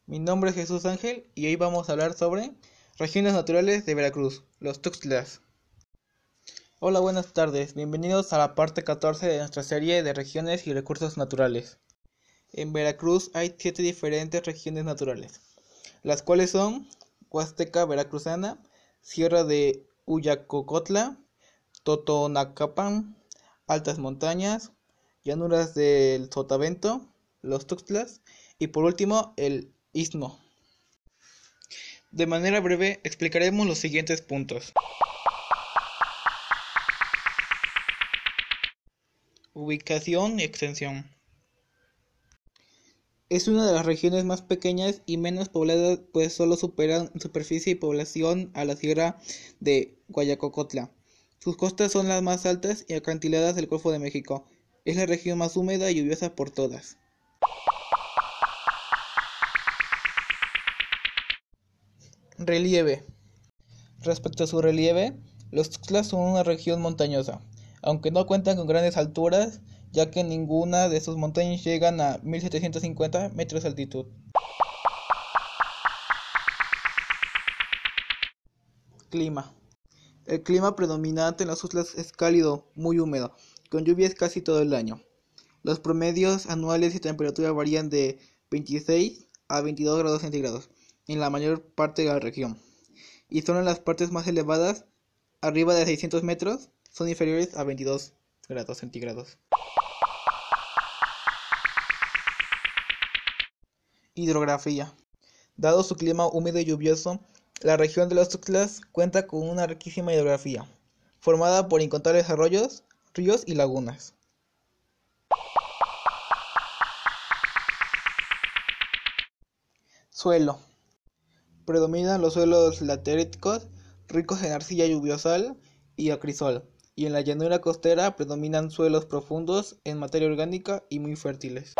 Mi nombre es Jesús Ángel y hoy vamos a hablar sobre regiones naturales de Veracruz, los Tuxtlas. Hola, buenas tardes, bienvenidos a la parte 14 de nuestra serie de regiones y recursos naturales. En Veracruz hay 7 diferentes regiones naturales, las cuales son Huasteca Veracruzana, Sierra de Uyacocotla, Totonacapan, Altas Montañas, Llanuras del Sotavento, los Tuxtlas y por último el Istmo. De manera breve explicaremos los siguientes puntos. Ubicación y extensión. Es una de las regiones más pequeñas y menos pobladas, pues solo superan en superficie y población a la sierra de Guayacocotla. Sus costas son las más altas y acantiladas del Golfo de México. Es la región más húmeda y lluviosa por todas. Relieve. Respecto a su relieve, los Tuxtlas son una región montañosa, aunque no cuentan con grandes alturas, ya que ninguna de sus montañas llegan a 1750 metros de altitud. Clima. El clima predominante en los Tuxtlas es cálido, muy húmedo, con lluvias casi todo el año. Los promedios anuales de temperatura varían de 26 a 22 grados centígrados en la mayor parte de la región, y solo en las partes más elevadas, arriba de 600 metros, son inferiores a 22 grados centígrados. Hidrografía. Dado su clima húmedo y lluvioso, la región de los Tuxtlas cuenta con una riquísima hidrografía, formada por incontables arroyos, ríos y lagunas. Suelo. Predominan los suelos lateríticos, ricos en arcilla lluviosal y acrisol, y en la llanura costera predominan suelos profundos en materia orgánica y muy fértiles.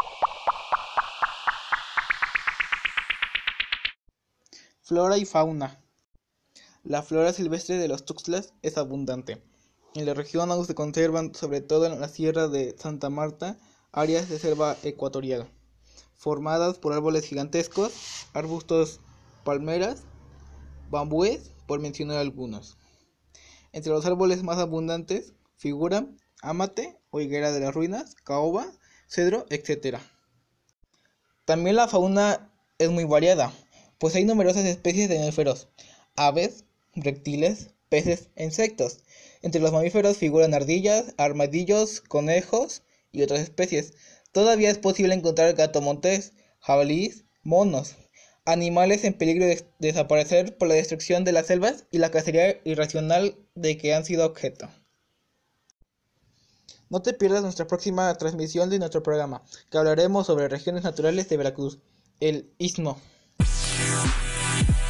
Flora y fauna. La flora silvestre de los Tuxtlas es abundante. En la región aún se conservan, sobre todo en la Sierra de Santa Marta, áreas de selva ecuatorial, formadas por árboles gigantescos, arbustos, palmeras, bambúes, por mencionar algunos. Entre los árboles más abundantes figuran amate o higuera de las ruinas, caoba, cedro, etc. También la fauna es muy variada, pues hay numerosas especies de mamíferos, aves, reptiles, peces e insectos. Entre los mamíferos figuran ardillas, armadillos, conejos y otras especies. Todavía es posible encontrar gato montés, jabalíes, monos, animales en peligro de desaparecer por la destrucción de las selvas y la cacería irracional de que han sido objeto. No te pierdas nuestra próxima transmisión de nuestro programa, que hablaremos sobre regiones naturales de Veracruz, el Istmo.